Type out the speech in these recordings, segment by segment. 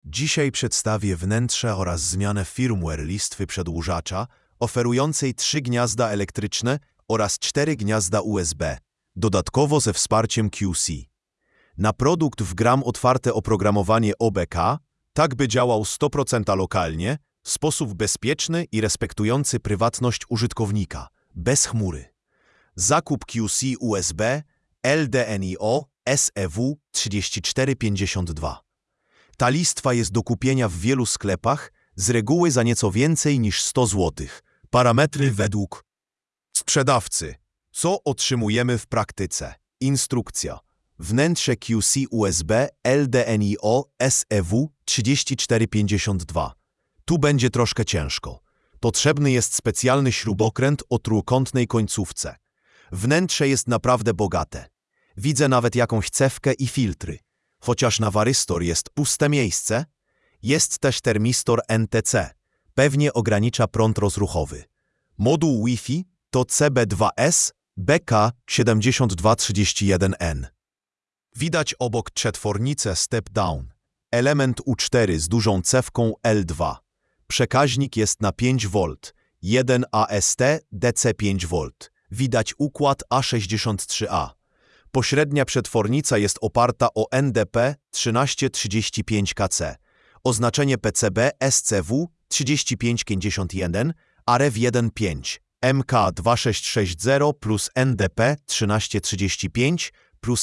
Dzisiaj przedstawię wnętrze oraz zmianę firmware listwy przedłużacza oferującej 3 gniazda elektryczne oraz 4 gniazda USB, dodatkowo ze wsparciem QC. Na produkt wgram otwarte oprogramowanie OBK, tak by działał 100% lokalnie, w sposób bezpieczny i respektujący prywatność użytkownika, bez chmury. Zakup QC USB LDNIO SEW 3452. Ta listwa jest do kupienia w wielu sklepach, z reguły za nieco więcej niż 100 zł. Parametry według sprzedawcy. Co otrzymujemy w praktyce? Instrukcja. Wnętrze QC USB LDNIO SEW 3452. Tu będzie troszkę ciężko. Potrzebny jest specjalny śrubokręt o trójkątnej końcówce. Wnętrze jest naprawdę bogate. Widzę nawet jakąś cewkę i filtry. Chociaż na warystor jest puste miejsce, jest też termistor NTC. Pewnie ogranicza prąd rozruchowy. Moduł Wi-Fi to CB2S BK7231N. Widać obok przetwornicę Step Down. Element U4 z dużą cewką L2. Przekaźnik jest na 5V, 1 AST DC 5V. Widać układ A63A. Pośrednia przetwornica jest oparta o NDP 1335KC. Oznaczenie PCB SCW 3551 AREW15 MK2660 plus NDP 1335 plus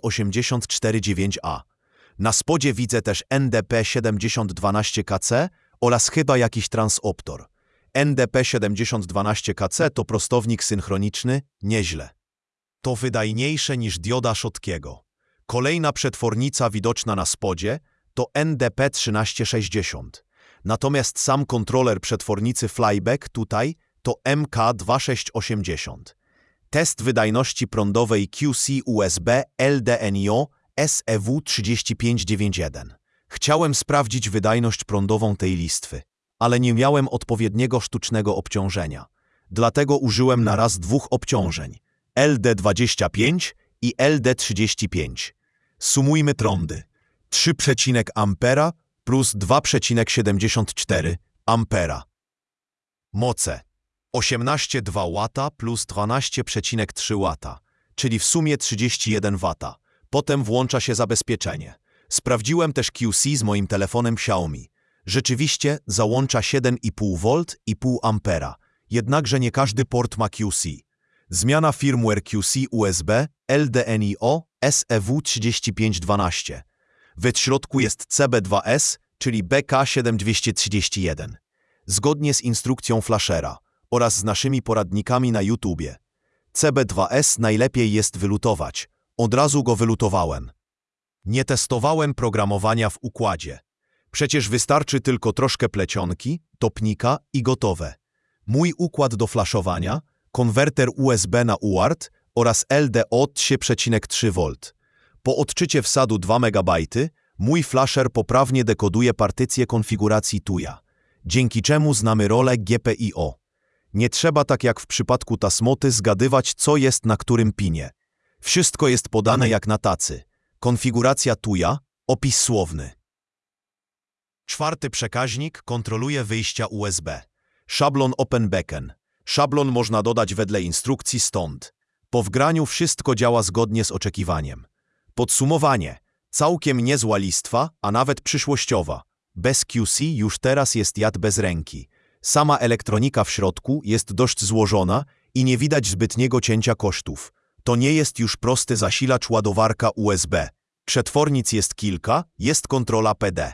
FT849A. Na spodzie widzę też NDP 7012KC oraz chyba jakiś transoptor. NDP 7012KC to prostownik synchroniczny, nieźle. To wydajniejsze niż dioda Schottkiego. Kolejna przetwornica widoczna na spodzie to NDP 1360. Natomiast sam kontroler przetwornicy Flyback tutaj to MK2680. Test wydajności prądowej QC USB LDNIO SEW 3591. Chciałem sprawdzić wydajność prądową tej listwy, ale nie miałem odpowiedniego sztucznego obciążenia. Dlatego użyłem na raz 2 obciążeń. LD25 i LD35. Sumujmy trądy. 3,0 A plus 2,74 A. Moce. 18,2 W plus 12,3 W, czyli w sumie 31 W. Potem włącza się zabezpieczenie. Sprawdziłem też QC z moim telefonem Xiaomi. Rzeczywiście załącza 7,5 V i 0,5 A, jednakże nie każdy port ma QC. Zmiana firmware QC USB LDNIO SEW 3512. W środku jest CB2S, czyli BK7231. Zgodnie z instrukcją flashera oraz z naszymi poradnikami na YouTubie. CB2S najlepiej jest wylutować. Od razu go wylutowałem. Nie testowałem programowania w układzie. Przecież wystarczy tylko troszkę plecionki, topnika i gotowe. Mój układ do flashowania, konwerter USB na UART oraz LDO 3,3 V. Po odczycie wsadu 2 MB, mój flasher poprawnie dekoduje partycję konfiguracji TUJA, dzięki czemu znamy rolę GPIO. Nie trzeba tak jak w przypadku Tasmoty zgadywać, co jest na którym pinie. Wszystko jest podane jak na tacy. Konfiguracja TUJA, opis słowny. 4. przekaźnik kontroluje wyjścia USB. Szablon OpenBeacon. Szablon można dodać wedle instrukcji stąd. Po wgraniu wszystko działa zgodnie z oczekiwaniem. Podsumowanie. Całkiem niezła listwa, a nawet przyszłościowa. Bez QC już teraz jest jad bez ręki. Sama elektronika w środku jest dość złożona i nie widać zbytniego cięcia kosztów. To nie jest już prosty zasilacz ładowarka USB. Przetwornic jest kilka, jest kontrola PD.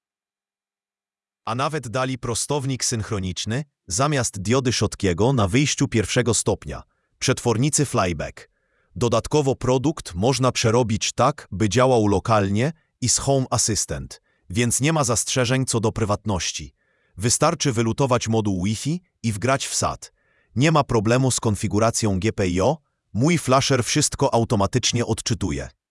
A nawet dali prostownik synchroniczny zamiast diody Schottkiego na wyjściu 1. stopnia, przetwornicy Flyback. Dodatkowo produkt można przerobić tak, by działał lokalnie i z Home Assistant, więc nie ma zastrzeżeń co do prywatności. Wystarczy wylutować moduł Wi-Fi i wgrać wsad. Nie ma problemu z konfiguracją GPIO, mój flasher wszystko automatycznie odczytuje.